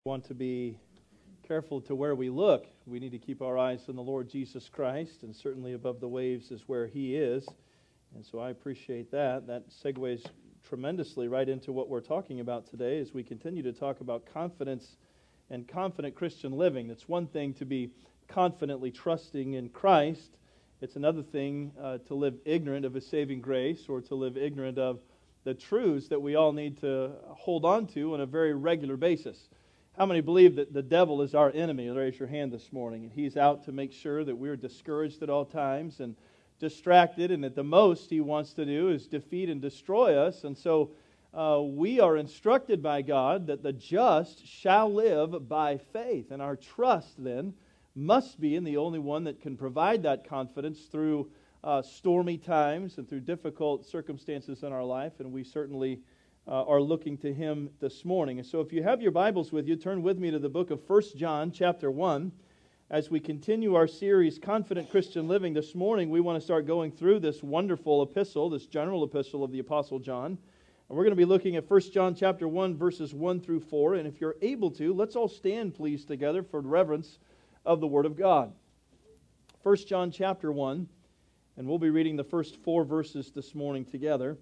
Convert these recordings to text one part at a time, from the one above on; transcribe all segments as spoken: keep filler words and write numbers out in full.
Want to be careful to where we look. We need to keep our eyes on the Lord Jesus Christ, and certainly above the waves is where He is. And so I appreciate that. That segues tremendously right into what we're talking about today as we continue to talk about confidence and confident Christian living. It's one thing to be confidently trusting in Christ. It's another thing uh, to live ignorant of His saving grace, or to live ignorant of the truths that we all need to hold on to on a very regular basis. How many believe that the devil is our enemy? Raise your hand this morning. And he's out to make sure that we're discouraged at all times and distracted, and at the most he wants to do is defeat and destroy us. And so uh, we are instructed by God that the just shall live by faith. And our trust then must be in the only one that can provide that confidence through uh, stormy times and through difficult circumstances in our life. And we certainly Uh, are looking to Him this morning. And so if you have your Bibles with you, turn with me to the book of First John chapter one. As we continue our series, Confident Christian Living, this morning we want to start going through this wonderful epistle, this general epistle of the Apostle John. And we're going to be looking at First John chapter one, verses one through four. And if you're able to, let's all stand, please, together for reverence of the Word of God. First John chapter one, and we'll be reading the first four verses this morning together.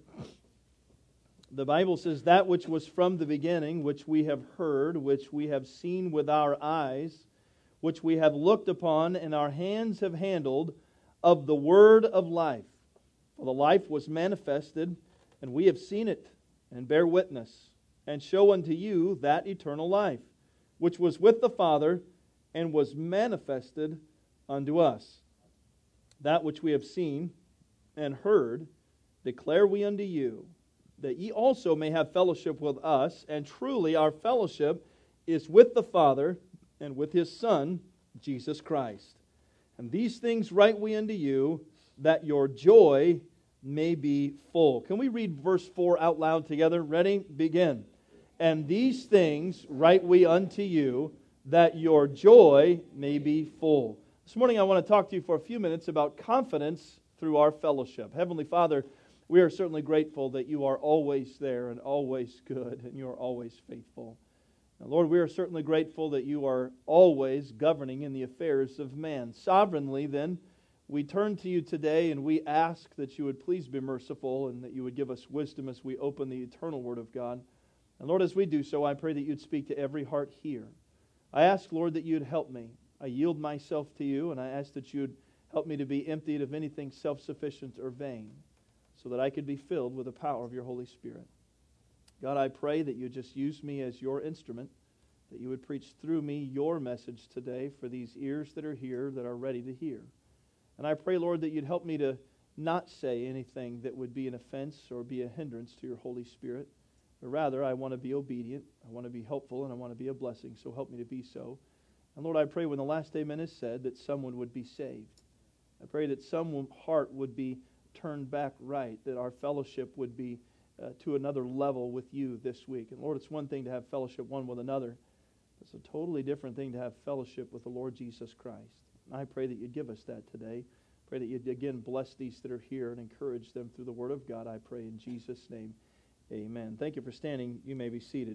The Bible says, "That which was from the beginning, which we have heard, which we have seen with our eyes, which we have looked upon, and our hands have handled, of the word of life. For the life was manifested, and we have seen it, and bear witness, and show unto you that eternal life, which was with the Father, and was manifested unto us. That which we have seen and heard declare we unto you, that ye also may have fellowship with us. And truly our fellowship is with the Father and with His Son, Jesus Christ. And these things write we unto you, that your joy may be full." Can we read verse four out loud together? Ready? Begin. "And these things write we unto you, that your joy may be full." This morning I want to talk to you for a few minutes about confidence through our fellowship. Heavenly Father, we are certainly grateful that You are always there and always good, and You are always faithful. Now, Lord, we are certainly grateful that You are always governing in the affairs of man. Sovereignly, then, we turn to You today and we ask that You would please be merciful and that You would give us wisdom as we open the eternal Word of God. And Lord, as we do so, I pray that You'd speak to every heart here. I ask, Lord, that You'd help me. I yield myself to You, and I ask that You'd help me to be emptied of anything self-sufficient or vain, so that I could be filled with the power of Your Holy Spirit. God, I pray that You just use me as Your instrument, that You would preach through me Your message today for these ears that are here that are ready to hear. And I pray, Lord, that You'd help me to not say anything that would be an offense or be a hindrance to Your Holy Spirit, but rather I want to be obedient, I want to be helpful, and I want to be a blessing, so help me to be so. And Lord, I pray when the last amen is said that someone would be saved. I pray that some heart would be turned back right, that our fellowship would be uh, to another level with You this week. And Lord, it's one thing to have fellowship one with another. It's a totally different thing to have fellowship with the Lord Jesus Christ. And I pray that You'd give us that today. Pray that You'd again bless these that are here and encourage them through the Word of God. I pray in Jesus' name, amen. Thank you for standing. You may be seated.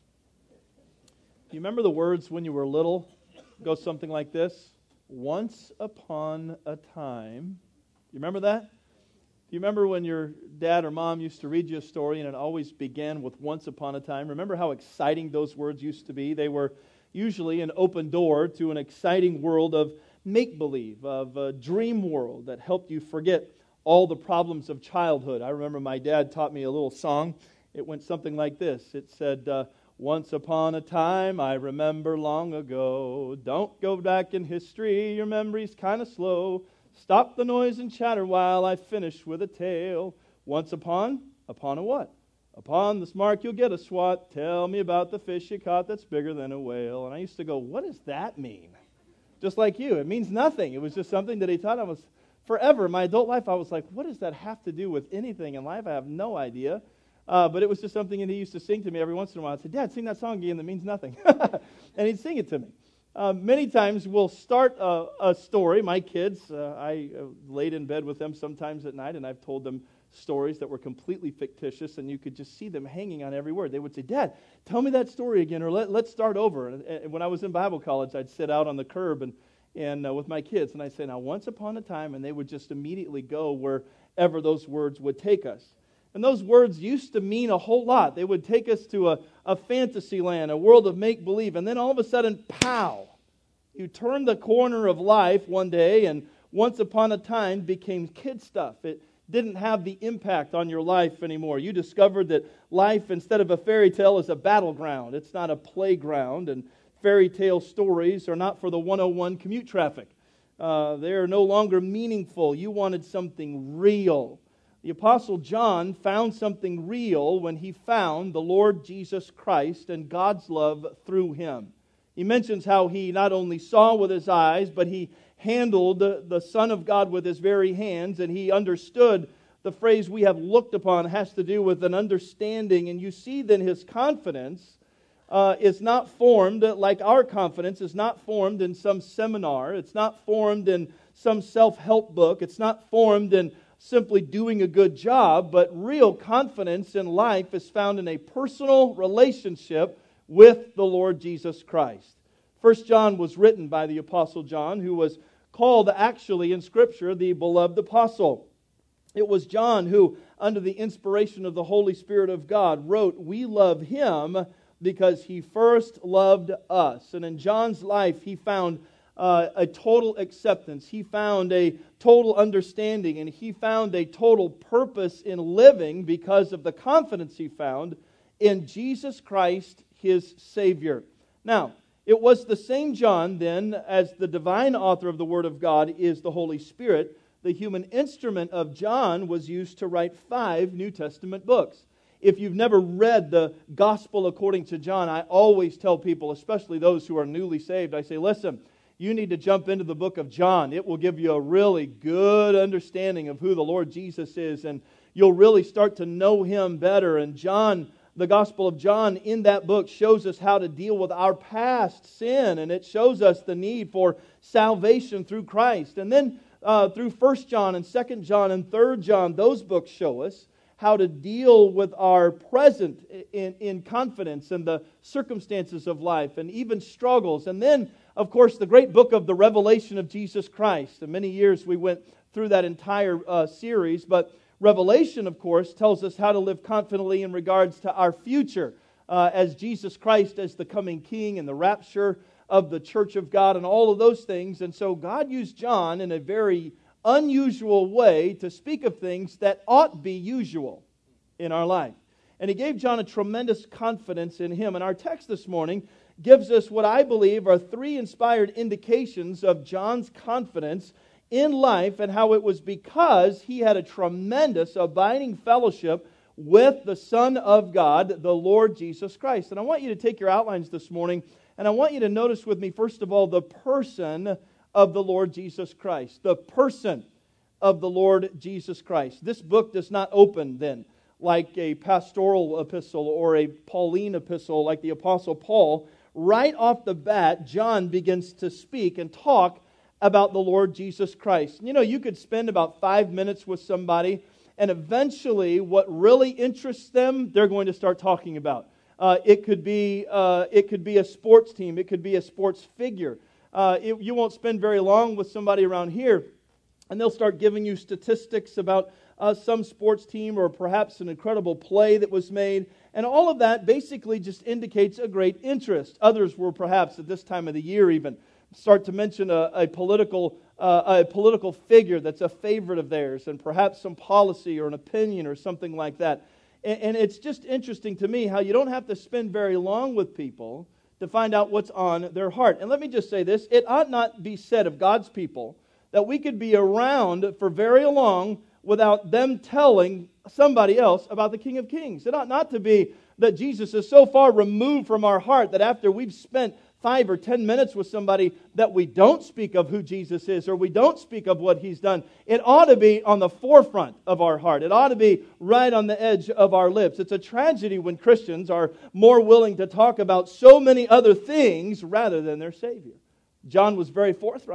Do you remember the words when you were little? It goes something like this: "Once upon a time." You remember that? Do you remember when your dad or mom used to read you a story and it always began with "once upon a time"? Remember how exciting those words used to be? They were usually an open door to an exciting world of make-believe, of a dream world that helped you forget all the problems of childhood. I remember my dad taught me a little song. It went something like this. It said, uh, "Once upon a time, I remember long ago. Don't go back in history, your memory's kind of slow. Stop the noise and chatter while I finish with a tale. Once upon, upon a what? Upon this mark you'll get a swat. Tell me about the fish you caught that's bigger than a whale." And I used to go, what does that mean? Just like you, it means nothing. It was just something that he taught. I was forever, my adult life, I was like, what does that have to do with anything in life? I have no idea. Uh, but it was just something that he used to sing to me every once in a while. I said, "Dad, sing that song again that means nothing." And he'd sing it to me. Uh, many times we'll start a, a story. My kids, uh, I uh, laid in bed with them sometimes at night, and I've told them stories that were completely fictitious, and you could just see them hanging on every word. They would say, Dad, tell me that story again, or Let, let's start over. And, and when I was in Bible college, I'd sit out on the curb and, and uh, with my kids, and I'd say, now, once upon a time, and they would just immediately go wherever those words would take us. And those words used to mean a whole lot. They would take us to a, a fantasy land, a world of make-believe, and then all of a sudden, pow! You turned the corner of life one day, and once upon a time became kid stuff. It didn't have the impact on your life anymore. You discovered that life, instead of a fairy tale, is a battleground. It's not a playground, and fairy tale stories are not for the one oh one commute traffic. Uh, they are no longer meaningful. You wanted something real. The Apostle John found something real when he found the Lord Jesus Christ and God's love through Him. He mentions how he not only saw with his eyes, but he handled the, the Son of God with his very hands, and he understood. The phrase we have looked upon has to do with an understanding, and you see then his confidence uh, is not formed, like our confidence is not formed in some seminar. It's not formed in some self-help book. It's not formed in simply doing a good job, but real confidence in life is found in a personal relationship with the Lord Jesus Christ. First John was written by the Apostle John, who was called actually in Scripture the beloved apostle. It was John who, under the inspiration of the Holy Spirit of God, wrote, "We love Him because He first loved us." And in John's life, he found uh, a total acceptance. He found a total understanding, and he found a total purpose in living because of the confidence he found in Jesus Christ, his Savior. Now, it was the same John then, as the divine author of the Word of God is the Holy Spirit. The human instrument of John was used to write five New Testament books. If you've never read the Gospel according to John, I always tell people, especially those who are newly saved, I say, listen, you need to jump into the book of John. It will give you a really good understanding of who the Lord Jesus is, and you'll really start to know Him better. And John, the Gospel of John, in that book shows us how to deal with our past sin, and it shows us the need for salvation through Christ. And then uh, through First John and Second John and Third John, those books show us how to deal with our present in, in confidence and the circumstances of life and even struggles. And then, of course, the great book of the Revelation of Jesus Christ. And many years we went through that entire uh, series, but Revelation, of course, tells us how to live confidently in regards to our future uh, as Jesus Christ as the coming King and the rapture of the church of God and all of those things. And so God used John in a very unusual way to speak of things that ought be usual in our life. And He gave John a tremendous confidence in Him. And our text this morning gives us what I believe are three inspired indications of John's confidence in life, and how it was because he had a tremendous abiding fellowship with the Son of God, the Lord Jesus Christ. And I want you to take your outlines this morning, and I want you to notice with me, first of all, the person of the Lord Jesus Christ. The person of the Lord Jesus Christ. This book does not open then like a pastoral epistle or a Pauline epistle like the Apostle Paul. Right off the bat, John begins to speak and talk about the Lord Jesus Christ. You know, you could spend about five minutes with somebody, and eventually what really interests them, they're going to start talking about. Uh, it could be uh, it could be a sports team. It could be a sports figure. Uh, it, you won't spend very long with somebody around here, and they'll start giving you statistics about uh, some sports team or perhaps an incredible play that was made. And all of that basically just indicates a great interest. Others will perhaps at this time of the year even start to mention a, a political uh, a political figure that's a favorite of theirs, and perhaps some policy or an opinion or something like that. And, and it's just interesting to me how you don't have to spend very long with people to find out what's on their heart. And let me just say this, it ought not be said of God's people that we could be around for very long without them telling somebody else about the King of Kings. It ought not to be that Jesus is so far removed from our heart that after we've spent five or ten minutes with somebody that we don't speak of who Jesus is, or we don't speak of what He's done. It ought to be on the forefront of our heart. It ought to be right on the edge of our lips. It's a tragedy when Christians are more willing to talk about so many other things rather than their Savior. John was very forthright.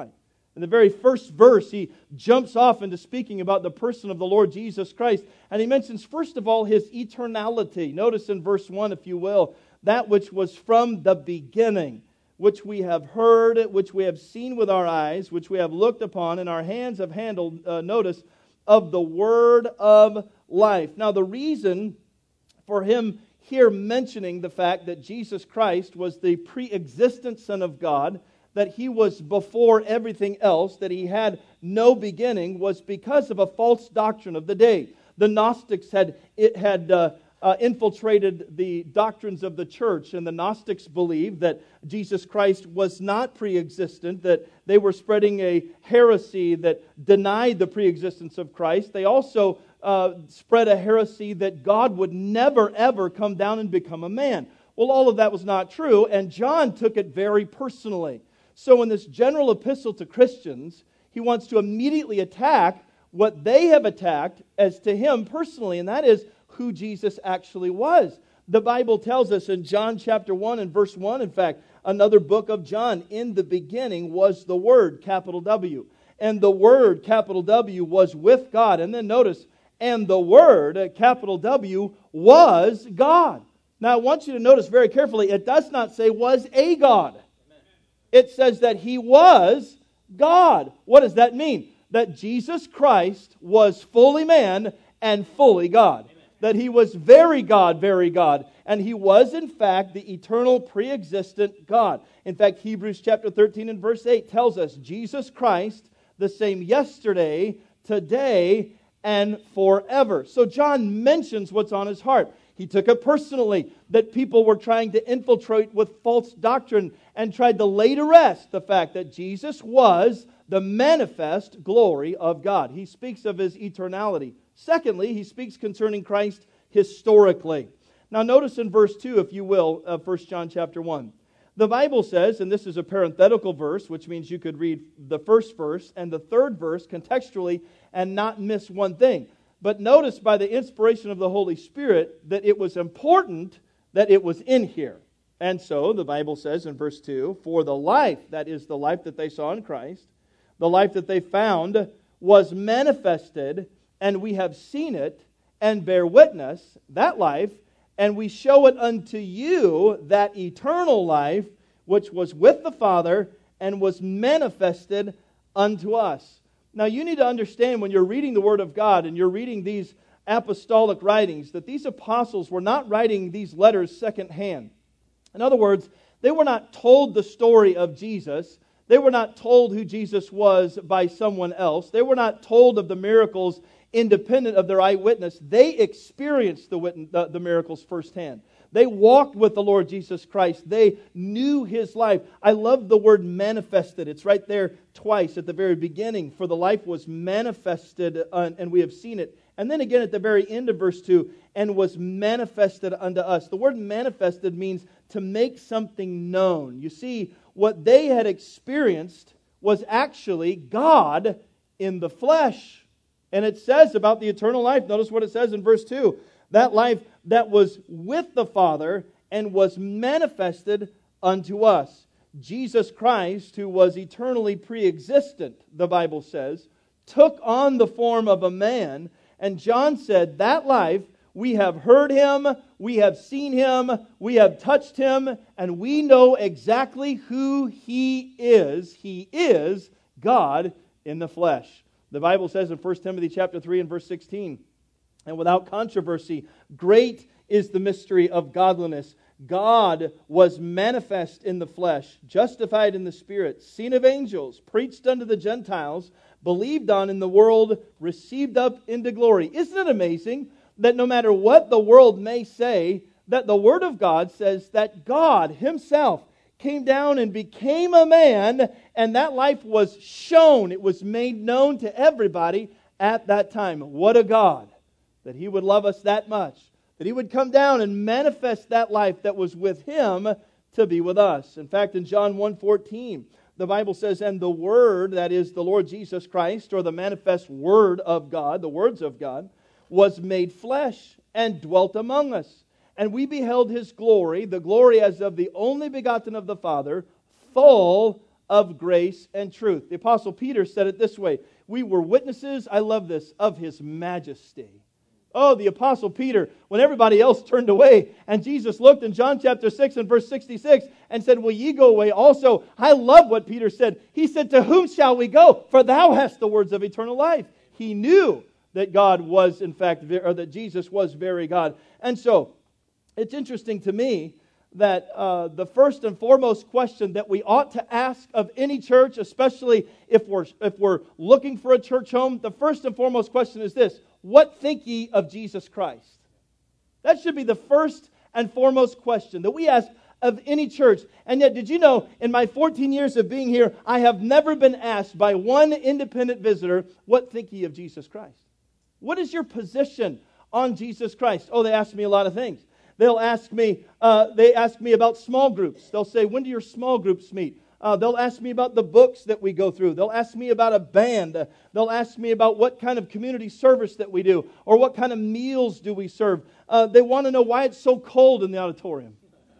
In the very first verse, he jumps off into speaking about the person of the Lord Jesus Christ. And he mentions, first of all, His eternality. Notice in verse one, if you will, that which was from the beginning, which we have heard, which we have seen with our eyes, which we have looked upon, and our hands have handled, uh, notice, of the word of life. Now, the reason for him here mentioning the fact that Jesus Christ was the pre-existent Son of God, that He was before everything else, that He had no beginning, was because of a false doctrine of the day. The Gnostics had it had uh, uh, infiltrated the doctrines of the church, and the Gnostics believed that Jesus Christ was not pre-existent, that they were spreading a heresy that denied the pre-existence of Christ. They also uh, spread a heresy that God would never, ever come down and become a man. Well, all of that was not true, and John took it very personally. So in this general epistle to Christians, he wants to immediately attack what they have attacked as to him personally, and that is who Jesus actually was. The Bible tells us in John chapter one and verse one, in fact, another book of John, in the beginning was the Word, capital W. And the Word, capital W, was with God. And then notice, and the Word, capital W, was God. Now I want you to notice very carefully, it does not say was a God. It says that He was God. What does that mean? That Jesus Christ was fully man and fully God. Amen. That He was very God, very God. And He was in fact the eternal pre-existent God. In fact, Hebrews chapter thirteen and verse eight tells us Jesus Christ, the same yesterday, today, and forever. So John mentions what's on his heart. He took it personally that people were trying to infiltrate with false doctrine and tried to lay to rest the fact that Jesus was the manifest glory of God. He speaks of His eternality. Secondly, he speaks concerning Christ historically. Now notice in verse two, if you will, of First John chapter one. The Bible says, and this is a parenthetical verse, which means you could read the first verse and the third verse contextually and not miss one thing. But notice by the inspiration of the Holy Spirit that it was important that it was in here. And so the Bible says in verse two, for the life, that is the life that they saw in Christ, the life that they found was manifested, and we have seen it and bear witness, that life, and we show it unto you, that eternal life, which was with the Father and was manifested unto us. Now you need to understand when you're reading the Word of God and you're reading these apostolic writings that these apostles were not writing these letters secondhand. In other words, they were not told the story of Jesus. They were not told who Jesus was by someone else. They were not told of the miracles independent of their eyewitness. They experienced the, wit- the, the miracles firsthand. They walked with the Lord Jesus Christ. They knew His life. I love the word manifested. It's right there twice at the very beginning. For the life was manifested, uh, and we have seen it. And then again at the very end of verse two, and was manifested unto us. The word manifested means to make something known. You see, what they had experienced was actually God in the flesh. And it says about the eternal life, notice what it says in verse two. That life that was with the Father and was manifested unto us. Jesus Christ, who was eternally pre-existent, the Bible says, took on the form of a man. And John said, that life, we have heard Him, we have seen Him, we have touched Him, and we know exactly who He is. He is God in the flesh. The Bible says in First Timothy chapter three and verse sixteen, and without controversy, great is the mystery of godliness. God was manifest in the flesh, justified in the Spirit, seen of angels, preached unto the Gentiles, believed on in the world, received up into glory. Isn't it amazing that no matter what the world may say, that the Word of God says that God Himself came down and became a man, and that life was shown, it was made known to everybody at that time. What a God! That He would love us that much. That He would come down and manifest that life that was with Him to be with us. In fact, in John one fourteen, the Bible says, and the Word, that is the Lord Jesus Christ, or the manifest Word of God, the words of God, was made flesh and dwelt among us. And we beheld His glory, the glory as of the only begotten of the Father, full of grace and truth. The Apostle Peter said it this way, we were witnesses, I love this, of His majesty. Oh, the Apostle Peter, when everybody else turned away, and Jesus looked in John chapter six and verse sixty-six and said, will ye go away also? I love what Peter said. He said, to whom shall we go? For thou hast the words of eternal life. He knew that God was in fact, or that Jesus was very God. And so, it's interesting to me that uh, the first and foremost question that we ought to ask of any church, especially if we're, if we're looking for a church home, the first and foremost question is this: what think ye of Jesus Christ? That should be the first and foremost question that we ask of any church. And yet, did you know, in my fourteen years of being here, I have never been asked by one independent visitor, what think ye of Jesus Christ? What is your position on Jesus Christ? Oh, they ask me a lot of things. They'll ask me, uh, they ask me about small groups. They'll say, when do your small groups meet? Uh, they'll ask me about the books that we go through. They'll ask me about a band. Uh, they'll ask me about what kind of community service that we do, or what kind of meals do we serve. Uh, they want to know why it's so cold in the auditorium.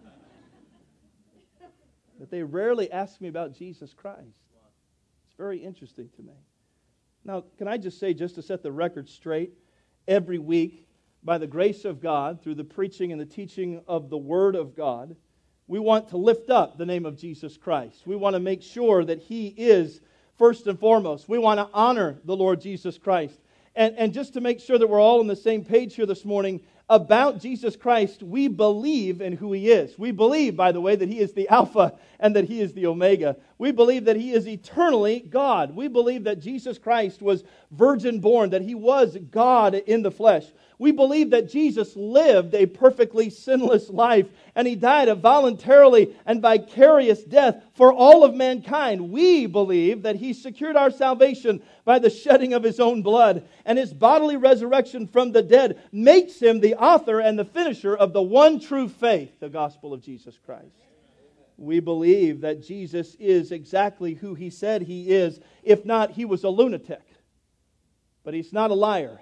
But they rarely ask me about Jesus Christ. It's very interesting to me. Now, can I just say, just to set the record straight, every week, by the grace of God, through the preaching and the teaching of the Word of God, we want to lift up the name of Jesus Christ. We want to make sure that He is first and foremost. We want to honor the Lord Jesus Christ. And, and just to make sure that we're all on the same page here this morning, about Jesus Christ, we believe in who He is. We believe, by the way, that He is the Alpha and that He is the Omega. We believe that He is eternally God. We believe that Jesus Christ was virgin born, that He was God in the flesh. We believe that Jesus lived a perfectly sinless life, and He died a voluntarily and vicarious death for all of mankind. We believe that He secured our salvation by the shedding of His own blood, and His bodily resurrection from the dead makes Him the author and the finisher of the one true faith, the gospel of Jesus Christ. We believe that Jesus is exactly who He said He is. If not, He was a lunatic. But He's not a liar.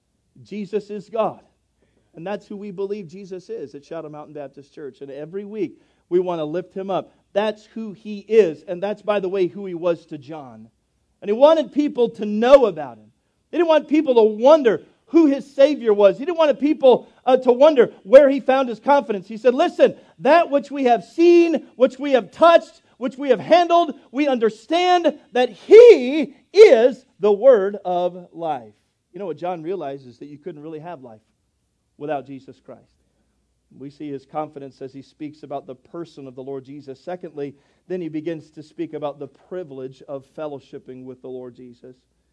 Jesus is God. And that's who we believe Jesus is at Shadow Mountain Baptist Church. And every week we want to lift Him up. That's who He is. And that's, by the way, who He was to John. And He wanted people to know about Him. He didn't want people to wonder who His Savior was. He didn't want people uh, to wonder where He found His confidence. He said, listen, that which we have seen, which we have touched, which we have handled, we understand that He is the Word of life. You know what John realizes? That you couldn't really have life without Jesus Christ. We see his confidence as he speaks about the person of the Lord Jesus. Secondly, then he begins to speak about the privilege of fellowshipping with the Lord Jesus.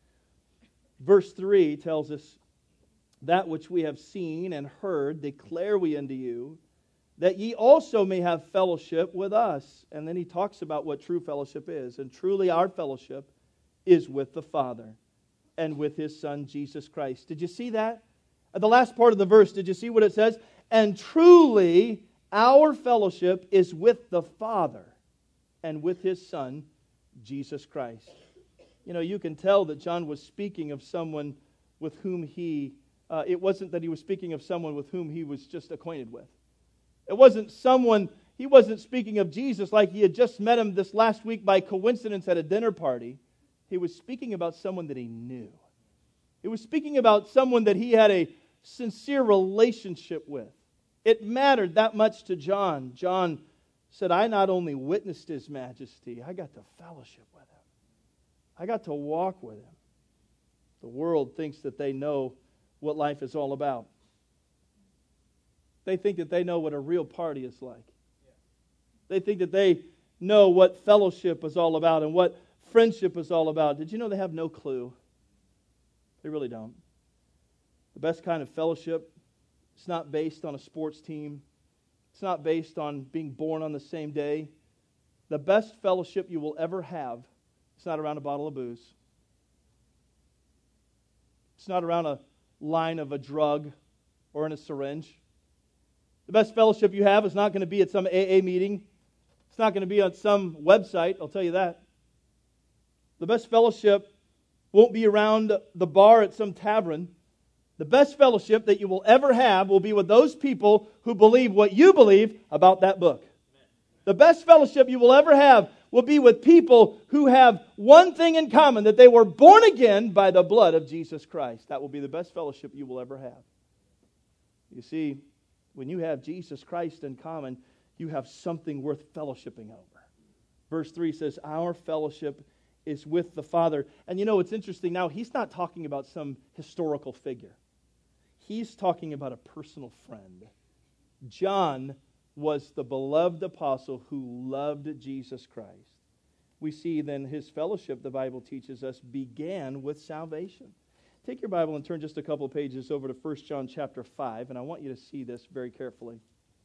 Verse three tells us, that which we have seen and heard declare we unto you, that ye also may have fellowship with us. And then he talks about what true fellowship is. And truly our fellowship is with the Father and with His Son, Jesus Christ. Did you see that? At the last part of the verse, did you see what it says? And truly our fellowship is with the Father and with His Son, Jesus Christ. You know, you can tell that John was speaking of someone with whom he, uh, it wasn't that he was speaking of someone with whom he was just acquainted with. It wasn't someone, he wasn't speaking of Jesus like he had just met Him this last week by coincidence at a dinner party. He was speaking about someone that he knew. He was speaking about someone that he had a sincere relationship with. It mattered that much to John. John said, I not only witnessed His majesty, I got to fellowship with Him. I got to walk with Him. The world thinks that they know what life is all about. They think that they know what a real party is like. They think that they know what fellowship is all about and what friendship is all about. Did you know they have no clue? They really don't. The best kind of fellowship, it's not based on a sports team. It's not based on being born on the same day. The best fellowship you will ever have, it's not around a bottle of booze. It's not around a line of a drug or in a syringe. The best fellowship you have is not going to be at some A A meeting. It's not going to be on some website, I'll tell you that. The best fellowship won't be around the bar at some tavern. The best fellowship that you will ever have will be with those people who believe what you believe about that book. The best fellowship you will ever have will be with people who have one thing in common, that they were born again by the blood of Jesus Christ. That will be the best fellowship you will ever have. You see, when you have Jesus Christ in common, you have something worth fellowshipping over. Verse three says, our fellowship is with the Father. And you know, it's interesting now, he's not talking about some historical figure. He's talking about a personal friend. John was the beloved apostle who loved Jesus Christ. We see then his fellowship, the Bible teaches us, began with salvation. Take your Bible and turn just a couple of pages over to First John chapter five, and I want you to see this very carefully.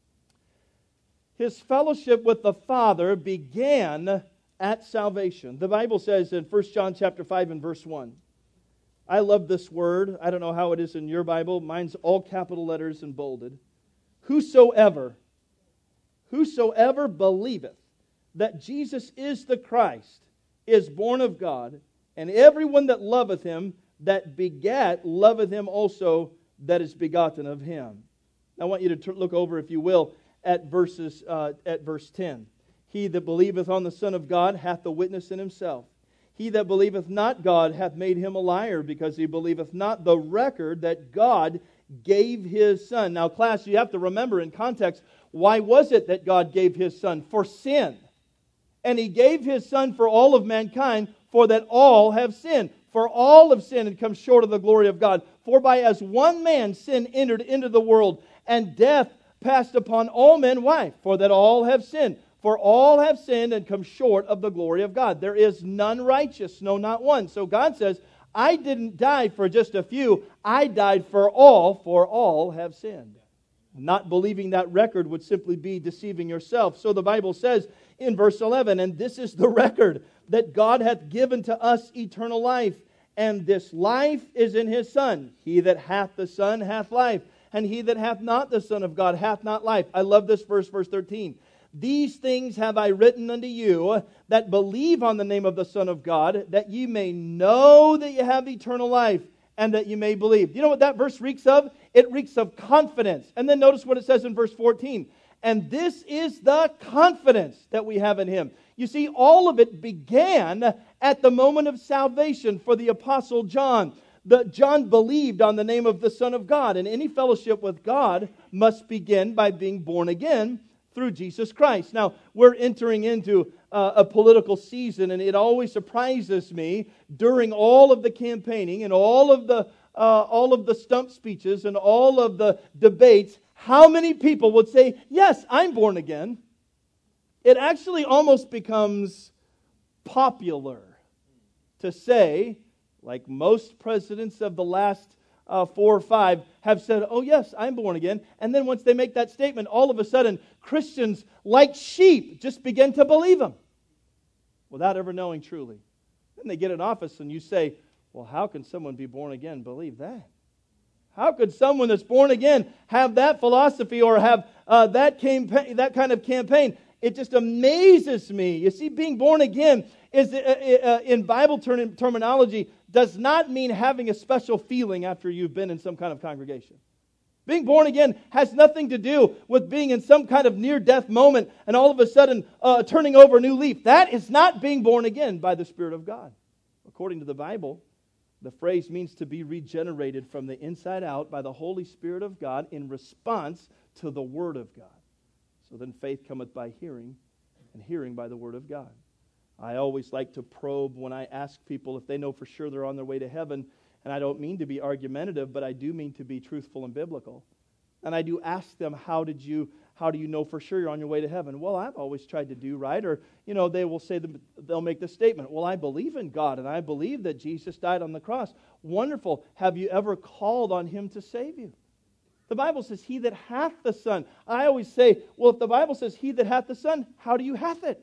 His fellowship with the Father began at salvation. The Bible says in First John chapter five and verse one, I love this word. I don't know how it is in your Bible. Mine's all capital letters and bolded. Whosoever, whosoever believeth that Jesus is the Christ is born of God, and everyone that loveth him that begat loveth him also that is begotten of him. I want you to t- look over, if you will, at verses uh, at verse ten. He that believeth on the Son of God hath the witness in himself. He that believeth not God hath made him a liar, because he believeth not the record that God gave his Son. Now, class, you have to remember in context, why was it that God gave his Son? For sin. And he gave his Son for all of mankind, for that all have sinned. For all have sinned and come short of the glory of God. For by as one man sin entered into the world, and death passed upon all men. Why? For that all have sinned. For all have sinned and come short of the glory of God. There is none righteous, no, not one. So God says, I didn't die for just a few. I died for all, for all have sinned. Not believing that record would simply be deceiving yourself. So the Bible says in verse eleven, and this is the record, that God hath given to us eternal life, and this life is in His Son. He that hath the Son hath life, and he that hath not the Son of God hath not life. I love this verse, verse thirteen. These things have I written unto you that believe on the name of the Son of God, that ye may know that ye have eternal life, and that ye may believe. Do you know what that verse reeks of? It reeks of confidence. And then notice what it says in verse fourteen. And this is the confidence that we have in Him. You see, all of it began at the moment of salvation for the Apostle John. The, John believed on the name of the Son of God, and any fellowship with God must begin by being born again through Jesus Christ. Now, we're entering into uh, a political season, and it always surprises me during all of the campaigning and all of the uh, all of the stump speeches and all of the debates, how many people would say, yes, I'm born again. It actually almost becomes popular to say, like most presidents of the last uh, four or five have said, oh yes, I'm born again. And then once they make that statement, all of a sudden, Christians, like sheep, just begin to believe them without ever knowing truly. Then they get in office and you say, well, how can someone be born again believe that? How could someone that's born again have that philosophy or have uh, that campaign, that kind of campaign? It just amazes me. You see, being born again is, uh, uh, in Bible term- terminology, does not mean having a special feeling after you've been in some kind of congregation. Being born again has nothing to do with being in some kind of near-death moment and all of a sudden uh, turning over a new leaf. That is not being born again by the Spirit of God. According to the Bible, the phrase means to be regenerated from the inside out by the Holy Spirit of God in response to the Word of God. So then faith cometh by hearing, and hearing by the Word of God. I always like to probe when I ask people if they know for sure they're on their way to heaven. And I don't mean to be argumentative, but I do mean to be truthful and biblical. And I do ask them, how did you, how do you know for sure you're on your way to heaven? Well, I've always tried to do right. Or, you know, they will say, the, they'll make this statement. Well, I believe in God, and I believe that Jesus died on the cross. Wonderful. Have you ever called on Him to save you? The Bible says, he that hath the Son. I always say, well, if the Bible says he that hath the Son, how do you hath it?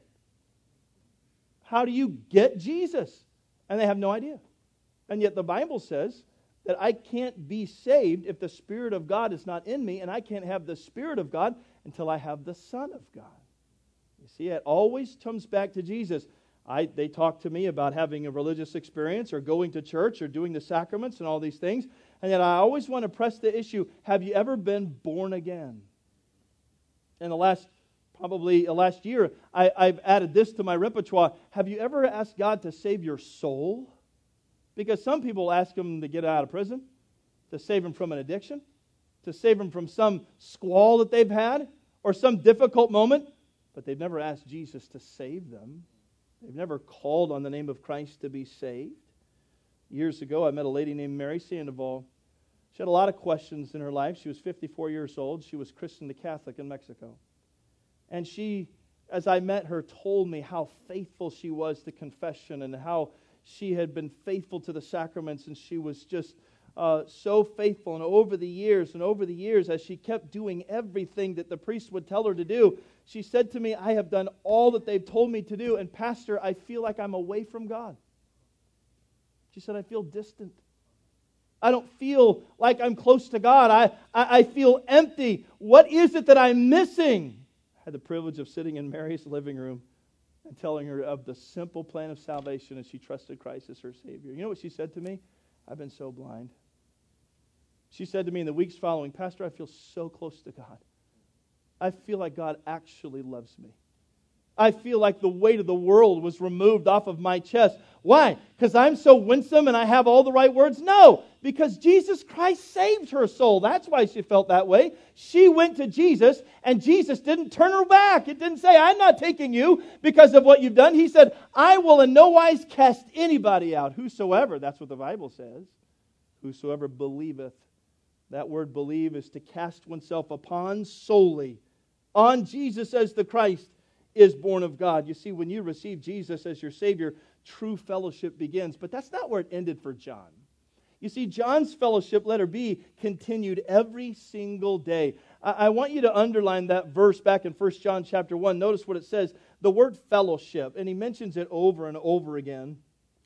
How do you get Jesus? And they have no idea. And yet the Bible says that I can't be saved if the Spirit of God is not in me, and I can't have the Spirit of God until I have the Son of God. You see, it always comes back to Jesus. I, they talk to me about having a religious experience or going to church or doing the sacraments and all these things, and yet I always want to press the issue, have you ever been born again? In the last probably last year, I, I've added this to my repertoire. Have you ever asked God to save your soul? Because some people ask Him to get out of prison, to save them from an addiction, to save them from some squall that they've had, or some difficult moment, but they've never asked Jesus to save them. They've never called on the name of Christ to be saved. Years ago, I met a lady named Mary Sandoval. She had a lot of questions in her life. She was fifty-four years old. She was Christian to Catholic in Mexico. And she, as I met her, told me how faithful she was to confession and how she had been faithful to the sacraments, and she was just uh, so faithful. And over the years and over the years, as she kept doing everything that the priest would tell her to do, she said to me, I have done all that they've told me to do, and Pastor, I feel like I'm away from God. She said, I feel distant. I don't feel like I'm close to God. I, I, I feel empty. What is it that I'm missing? I had the privilege of sitting in Mary's living room and telling her of the simple plan of salvation as she trusted Christ as her Savior. You know what she said to me? I've been so blind. She said to me in the weeks following, Pastor, I feel so close to God. I feel like God actually loves me. I feel like the weight of the world was removed off of my chest. Why? Because I'm so winsome and I have all the right words? No, because Jesus Christ saved her soul. That's why she felt that way. She went to Jesus and Jesus didn't turn her back. It didn't say, I'm not taking you because of what you've done. He said, I will in no wise cast anybody out. Whosoever, that's what the Bible says. Whosoever believeth. That word believe is to cast oneself upon solely. On Jesus as the Christ is born of God. You see, when you receive Jesus as your Savior, true fellowship begins. But that's not where it ended for John. You see, John's fellowship, letter B, continued every single day. I, I want you to underline that verse back in First John chapter one. Notice what it says, the word fellowship, and he mentions it over and over again.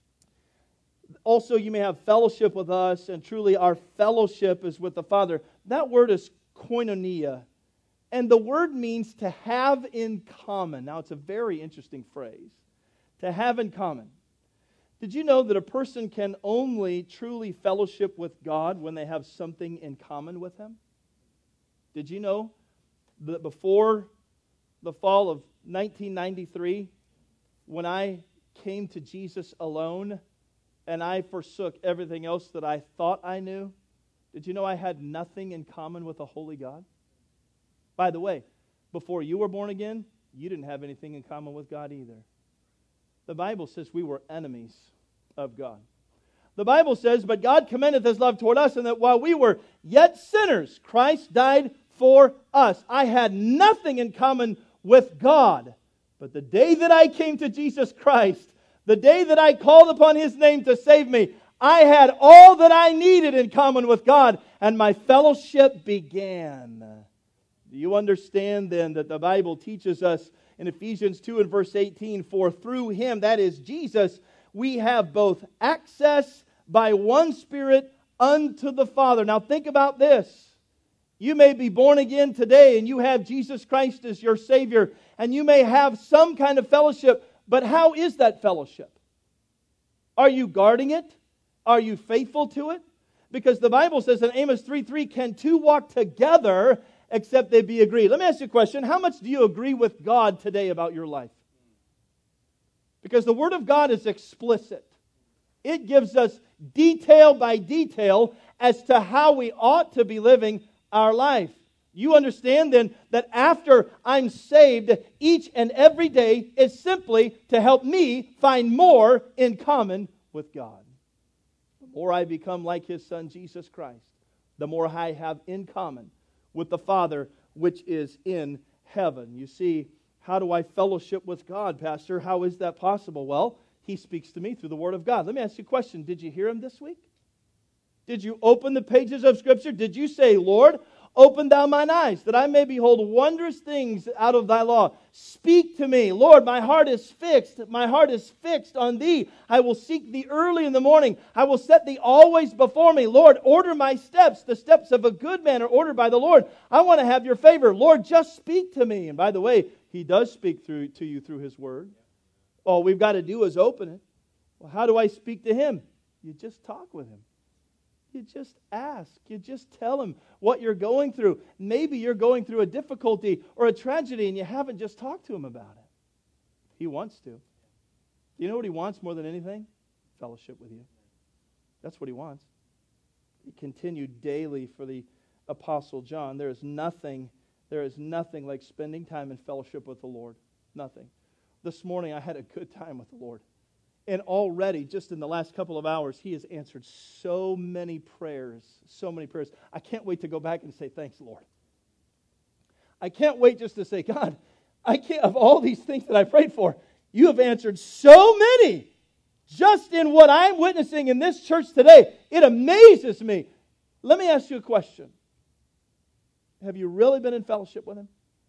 Also, you may have fellowship with us, and truly our fellowship is with the Father. That word is koinonia. And the word means to have in common. Now, it's a very interesting phrase. To have in common. Did you know that a person can only truly fellowship with God when they have something in common with Him? Did you know that before the fall of nineteen ninety-three, when I came to Jesus alone and I forsook everything else that I thought I knew, did you know I had nothing in common with a holy God? By the way, before you were born again, you didn't have anything in common with God either. The Bible says we were enemies of God. The Bible says, but God commendeth His love toward us, and that while we were yet sinners, Christ died for us. I had nothing in common with God. But the day that I came to Jesus Christ, the day that I called upon His name to save me, I had all that I needed in common with God, and my fellowship began. Do you understand then that the Bible teaches us in Ephesians two and verse eighteen, for through Him, that is Jesus, we have both access by one Spirit unto the Father. Now think about this. You may be born again today and you have Jesus Christ as your Savior, and you may have some kind of fellowship, but how is that fellowship? Are you guarding it? Are you faithful to it? Because the Bible says in Amos three three, can two walk together except they be agreed? Let me ask you a question. How much do you agree with God today about your life? Because the Word of God is explicit. It gives us detail by detail as to how we ought to be living our life. You understand then that after I'm saved, each and every day is simply to help me find more in common with God. The more I become like His Son, Jesus Christ, the more I have in common with the Father which is in heaven. You see, how do I fellowship with God, Pastor? How is that possible? Well, He speaks to me through the Word of God. Let me ask you a question. Did you hear Him this week? Did you open the pages of Scripture? Did you say, Lord, open thou mine eyes, that I may behold wondrous things out of thy law? Speak to me. Lord, my heart is fixed. My heart is fixed on thee. I will seek thee early in the morning. I will set thee always before me. Lord, order my steps. The steps of a good man are ordered by the Lord. I want to have your favor. Lord, just speak to me. And by the way, He does speak through to you through His Word. All we've got to do is open it. Well, how do I speak to Him? You just talk with Him. You just ask. You just tell Him what you're going through. Maybe you're going through a difficulty or a tragedy and you haven't just talked to Him about it. He wants to. You know what He wants more than anything? Fellowship with you. That's what He wants. He continued daily for the Apostle John. There is nothing, there is nothing like spending time in fellowship with the Lord. Nothing. This morning I had a good time with the Lord. And already, just in the last couple of hours, He has answered so many prayers, so many prayers. I can't wait to go back and say, thanks, Lord. I can't wait just to say, God, I can't, of all these things that I prayed for, You have answered so many. Just in what I'm witnessing in this church today, it amazes me. Let me ask you a question. Have you really been in fellowship with Him?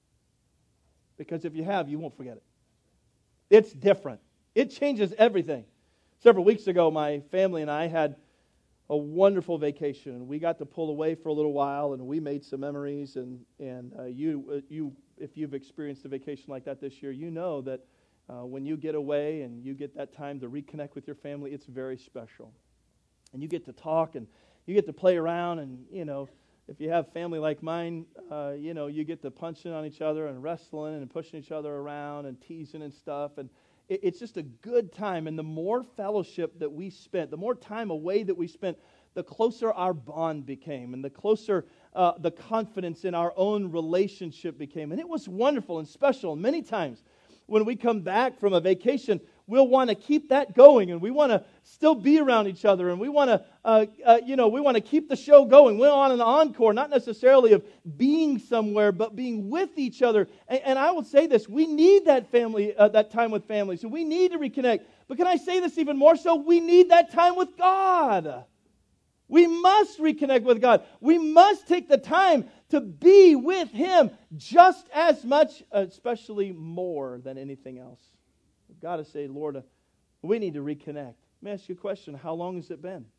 Because if you have, you won't forget it. It's different. It changes everything. Several weeks ago, my family and I had a wonderful vacation. We got to pull away for a little while, and we made some memories. And and uh, you uh, you if you've experienced a vacation like that this year, you know that uh, when you get away and you get that time to reconnect with your family, it's very special. And you get to talk and you get to play around, and you know, if you have family like mine, uh, you know, you get to punching on each other and wrestling and pushing each other around and teasing and stuff. And it's just a good time. And the more fellowship that we spent, the more time away that we spent, the closer our bond became, and the closer uh, the confidence in our own relationship became. And it was wonderful and special. And many times when we come back from a vacation, we'll want to keep that going, and we want to still be around each other, and we want to, uh, uh, you know, we want to keep the show going. We're on an encore, not necessarily of being somewhere, but being with each other. And, and I will say this: we need that family, uh, that time with family. So we need to reconnect. But can I say this even more so? We need that time with God. We must reconnect with God. We must take the time to be with Him just as much, especially more than anything else. We've got to say, Lord, uh, we need to reconnect. Let me ask you a question. How long has it been?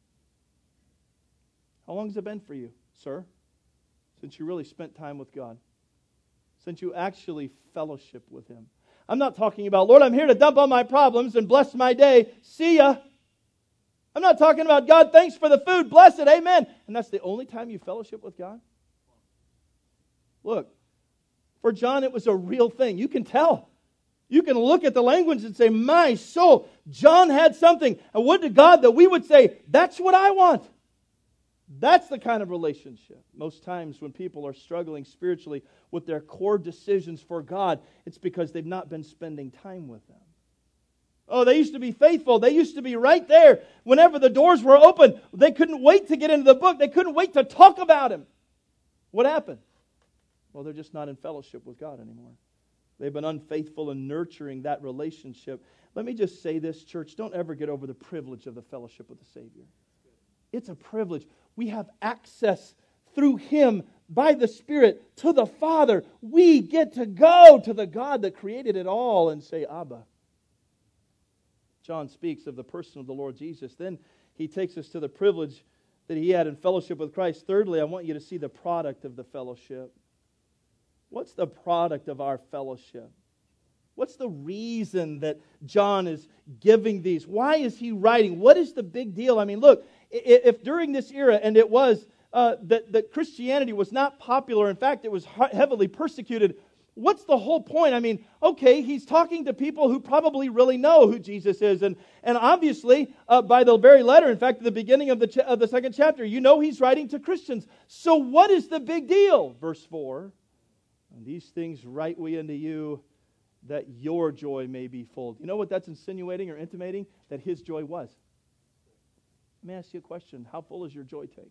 How long has it been for you, sir? Since you really spent time with God. Since you actually fellowship with Him. I'm not talking about, Lord, I'm here to dump all my problems and bless my day. See ya. I'm not talking about, God, thanks for the food. Bless it. Amen. And that's the only time you fellowship with God? Look, for John, it was a real thing. You can tell. You can look at the language and say, my soul, John had something. And would to God that we would say, that's what I want. That's the kind of relationship. Most times when people are struggling spiritually with their core decisions for God, it's because they've not been spending time with them. Oh, they used to be faithful. They used to be right there. Whenever the doors were open, they couldn't wait to get into the book. They couldn't wait to talk about Him. What happened? Well, they're just not in fellowship with God anymore. They've been unfaithful in nurturing that relationship. Let me just say this, church. Don't ever get over the privilege of the fellowship with the Savior. It's a privilege. We have access through Him by the Spirit to the Father. We get to go to the God that created it all and say, Abba. John speaks of the person of the Lord Jesus. Then he takes us to the privilege that he had in fellowship with Christ. Thirdly, I want you to see the product of the fellowship. What's the product of our fellowship? What's the reason that John is giving these? Why is he writing? What is the big deal? I mean, look, if during this era, and it was, uh, that, that Christianity was not popular, in fact, it was heavily persecuted, what's the whole point? I mean, okay, he's talking to people who probably really know who Jesus is. And, and obviously, uh, by the very letter, in fact, at the beginning of the, ch- of the second chapter, you know he's writing to Christians. So what is the big deal? Verse four, and these things write we unto you, that your joy may be full. You know what that's insinuating or intimating? That his joy was. Let me ask you a question. How full is your joy tank?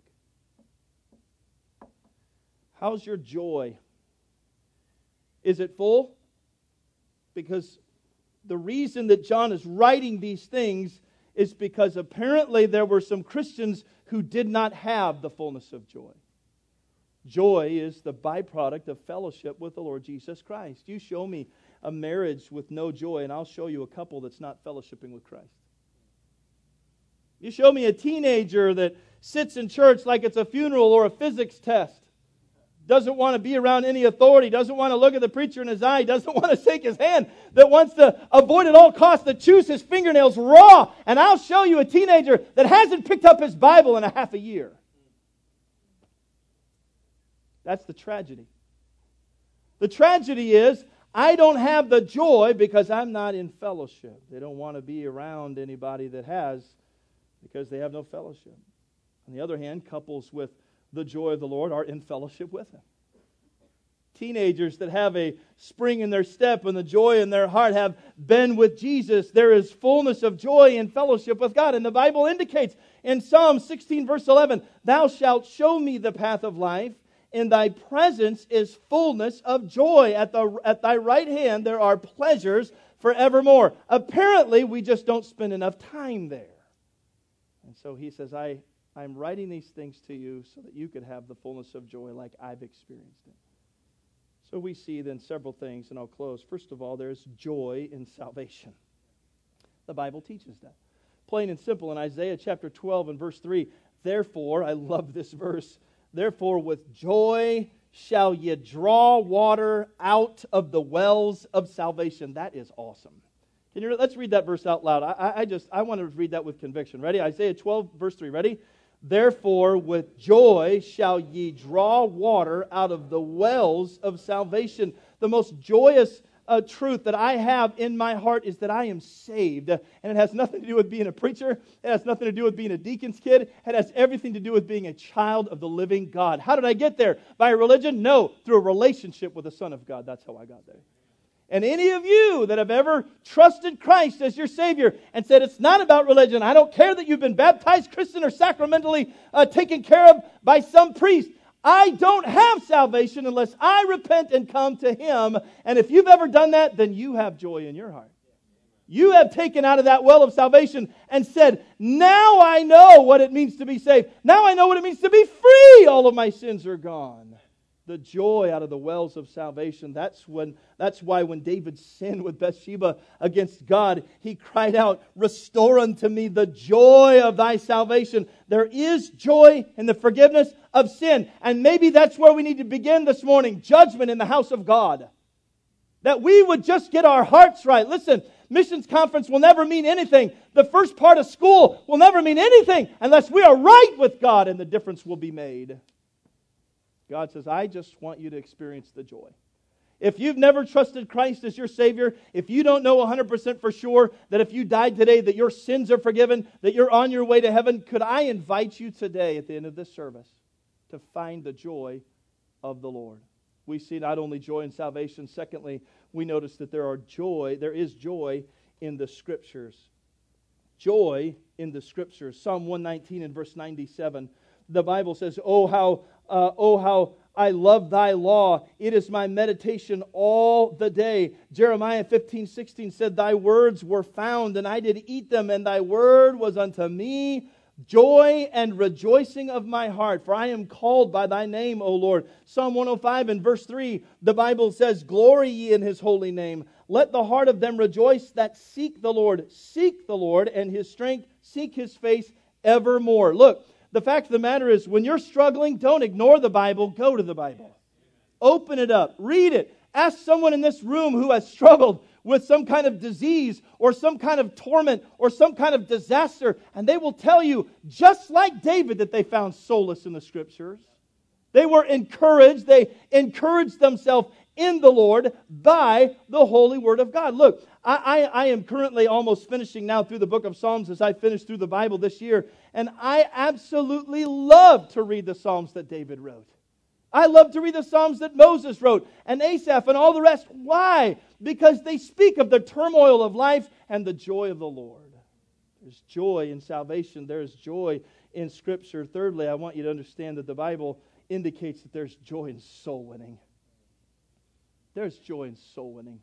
How's your joy? Is it full? Because the reason that John is writing these things is because apparently there were some Christians who did not have the fullness of joy. Joy is the byproduct of fellowship with the Lord Jesus Christ. You show me a marriage with no joy, and I'll show you a couple that's not fellowshipping with Christ. You show me a teenager that sits in church like it's a funeral or a physics test. doesn't want to be around any authority, doesn't want to look at the preacher in his eye, doesn't want to shake his hand, that wants to avoid at all costs to chews his fingernails raw. And I'll show you a teenager that hasn't picked up his Bible in a half a year. That's the tragedy. The tragedy is, I don't have the joy because I'm not in fellowship. They don't want to be around anybody that has because they have no fellowship. On the other hand, couples with the joy of the Lord are in fellowship with Him. Teenagers that have a spring in their step and the joy in their heart have been with Jesus. There is fullness of joy in fellowship with God. And the Bible indicates in Psalm sixteen verse eleven, Thou shalt show me the path of life. In Thy presence is fullness of joy. At, the, at Thy right hand there are pleasures forevermore. Apparently, we just don't spend enough time there. And so He says, I, I'm writing these things to you so that you could have the fullness of joy like I've experienced it. So we see then several things, and I'll close. First of all, there's joy in salvation. The Bible teaches that. Plain and simple in Isaiah chapter twelve and verse three, Therefore, I love this verse, Therefore with joy shall ye draw water out of the wells of salvation. That is awesome. Can you, let's read that verse out loud. I, I just I want to read that with conviction. Ready? Isaiah twelve verse three. Ready? Therefore with joy shall ye draw water out of the wells of salvation. The most joyous uh, truth that I have in my heart is that I am saved. And it has nothing to do with being a preacher. It has nothing to do with being a deacon's kid. It has everything to do with being a child of the living God. How did I get there? By religion? No, through a relationship with the Son of God. That's how I got there. And any of you that have ever trusted Christ as your Savior and said, it's not about religion. I don't care that you've been baptized Christian or sacramentally uh, taken care of by some priest. I don't have salvation unless I repent and come to Him. And if you've ever done that, then you have joy in your heart. You have taken out of that well of salvation and said, now I know what it means to be saved. Now I know what it means to be free. All of my sins are gone. The joy out of the wells of salvation. That's when. That's why when David sinned with Bathsheba against God, he cried out, restore unto me the joy of thy salvation. There is joy in the forgiveness of sin. And maybe that's where we need to begin this morning. Judgment in the house of God. That we would just get our hearts right. Listen, missions conference will never mean anything. The first part of school will never mean anything unless we are right with God, and the difference will be made. God says, I just want you to experience the joy. If you've never trusted Christ as your Savior, if you don't know one hundred percent for sure that if you died today that your sins are forgiven, that you're on your way to heaven, could I invite you today at the end of this service to find the joy of the Lord? We see not only joy in salvation, secondly, we notice that there are joy, there is joy in the Scriptures. Joy in the Scriptures. Psalm one nineteen and verse ninety-seven. The Bible says, Oh, how, uh, oh, how I love thy law. It is my meditation all the day. Jeremiah fifteen sixteen said, Thy words were found, and I did eat them, and thy word was unto me joy and rejoicing of my heart. For I am called by thy name, O Lord. Psalm one oh five and verse three, the Bible says, Glory ye in His holy name. Let the heart of them rejoice that seek the Lord. Seek the Lord and His strength. Seek His face evermore. Look, the fact of the matter is, when you're struggling, don't ignore the Bible. Go to the Bible. Open it up. Read it. Ask someone in this room who has struggled with some kind of disease or some kind of torment or some kind of disaster, and they will tell you, just like David, that they found solace in the Scriptures. They were encouraged. They encouraged themselves in the Lord by the holy Word of God. Look, I, I, I am currently almost finishing now through the book of Psalms as I finish through the Bible this year. And I absolutely love to read the Psalms that David wrote. I love to read the Psalms that Moses wrote and Asaph and all the rest. Why? Because they speak of the turmoil of life and the joy of the Lord. There's joy in salvation. There's joy in Scripture. Thirdly, I want you to understand that the Bible indicates that there's joy in soul winning. There's joy in soul winning.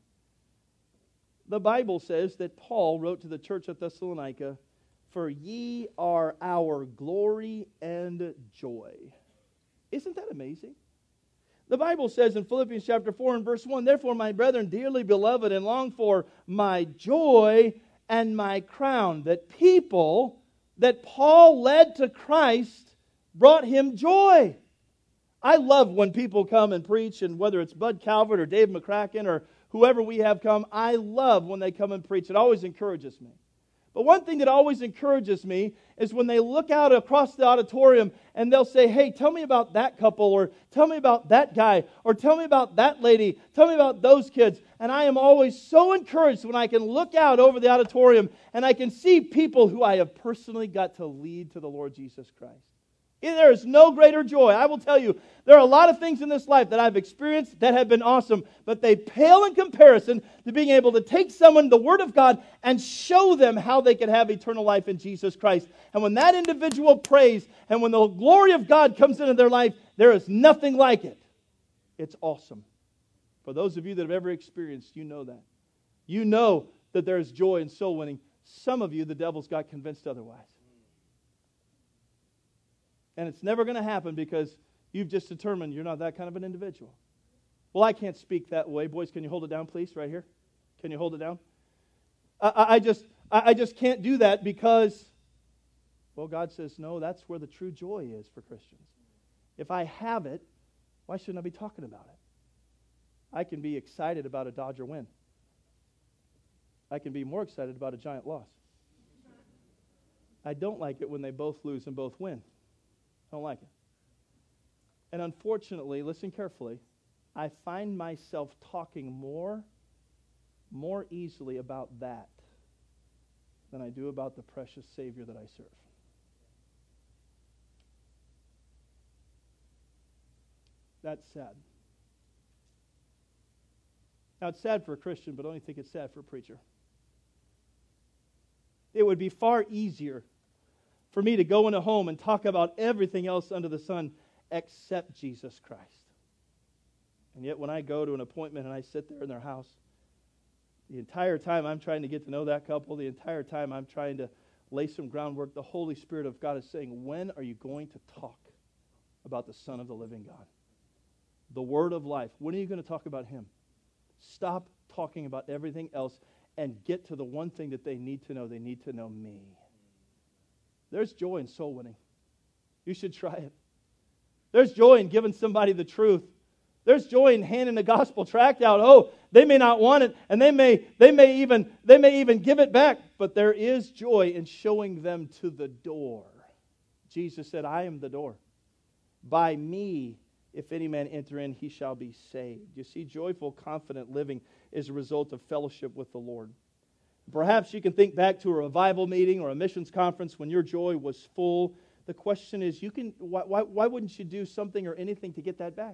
The Bible says that Paul wrote to the church at Thessalonica, For ye are our glory and joy. Isn't that amazing? The Bible says in Philippians chapter four and verse one, Therefore, my brethren, dearly beloved, and long for my joy and my crown. That people that Paul led to Christ brought him joy. I love when people come and preach, and whether it's Bud Calvert or Dave McCracken or whoever we have come, I love when they come and preach. It always encourages me. But one thing that always encourages me is when they look out across the auditorium and they'll say, hey, tell me about that couple, or tell me about that guy, or tell me about that lady, tell me about those kids. And I am always so encouraged when I can look out over the auditorium and I can see people who I have personally got to lead to the Lord Jesus Christ. There is no greater joy. I will tell you, there are a lot of things in this life that I've experienced that have been awesome, but they pale in comparison to being able to take someone, the Word of God, and show them how they can have eternal life in Jesus Christ. And when that individual prays, and when the glory of God comes into their life, there is nothing like it. It's awesome. For those of you that have ever experienced, you know that. You know that there is joy in soul winning. Some of you, the devil's got convinced otherwise. And it's never going to happen because you've just determined you're not that kind of an individual. Well, I can't speak that way. Boys, can you hold it down, please, right here? Can you hold it down? I, I just I just can't do that because, well, God says, no, that's where the true joy is for Christians. If I have it, why shouldn't I be talking about it? I can be excited about a Dodger win. I can be more excited about a Giant loss. I don't like it when they both lose and both win. I don't like it. And unfortunately, listen carefully, I find myself talking more, more easily about that than I do about the precious Savior that I serve. That's sad. Now, it's sad for a Christian, but I don't think it's sad for a preacher. It would be far easier for me to go in a home and talk about everything else under the sun except Jesus Christ. And yet when I go to an appointment and I sit there in their house, the entire time I'm trying to get to know that couple, the entire time I'm trying to lay some groundwork, the Holy Spirit of God is saying, when are you going to talk about the Son of the living God? The Word of life. When are you going to talk about Him? Stop talking about everything else and get to the one thing that they need to know. They need to know me. There's joy in soul winning. You should try it. There's joy in giving somebody the truth. There's joy in handing a gospel tract out. Oh, they may not want it, and they may they may even they may even give it back, but there is joy in showing them to the door. Jesus said, I am the door. By me, if any man enter in, he shall be saved. You see, joyful, confident living is a result of fellowship with the Lord. Perhaps you can think back to a revival meeting or a missions conference when your joy was full. The question is, you can why, why, why wouldn't you do something or anything to get that back?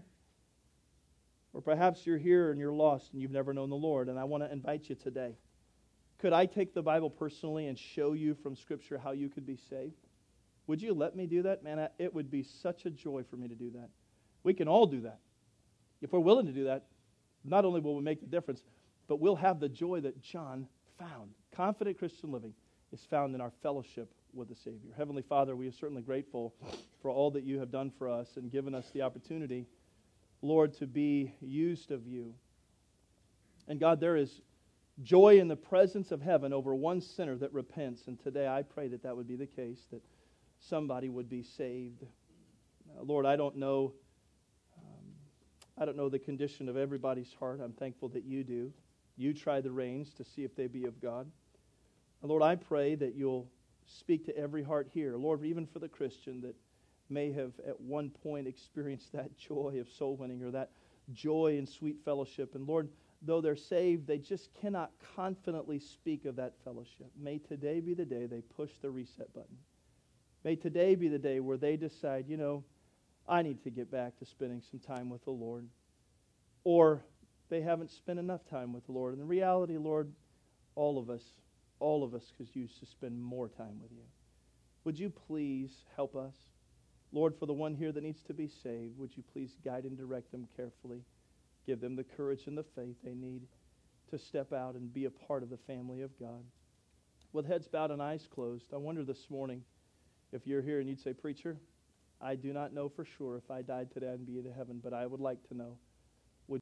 Or perhaps you're here and you're lost and you've never known the Lord, and I want to invite you today. Could I take the Bible personally and show you from Scripture how you could be saved? Would you let me do that? Man, it would be such a joy for me to do that. We can all do that. If we're willing to do that, not only will we make the difference, but we'll have the joy that John found. Confident Christian living is found in our fellowship with the Savior. Heavenly Father, we are certainly grateful for all that you have done for us and given us the opportunity, Lord, to be used of you. And God, there is joy in the presence of heaven over one sinner that repents. And today I pray that that would be the case, that somebody would be saved. Uh, Lord, I don't know, um, I don't know the condition of everybody's heart. I'm thankful that you do. You try the reins to see if they be of God. And Lord, I pray that you'll speak to every heart here. Lord, even for the Christian that may have at one point experienced that joy of soul winning or that joy in sweet fellowship. And Lord, though they're saved, they just cannot confidently speak of that fellowship. May today be the day they push the reset button. May today be the day where they decide, you know, I need to get back to spending some time with the Lord. Or they haven't spent enough time with the Lord. And in reality, Lord, all of us, all of us could use to spend more time with you. Would you please help us? Lord, for the one here that needs to be saved, would you please guide and direct them carefully? Give them the courage and the faith they need to step out and be a part of the family of God. With heads bowed and eyes closed, I wonder this morning if you're here and you'd say, Preacher, I do not know for sure if I died today I'd be in heaven, but I would like to know.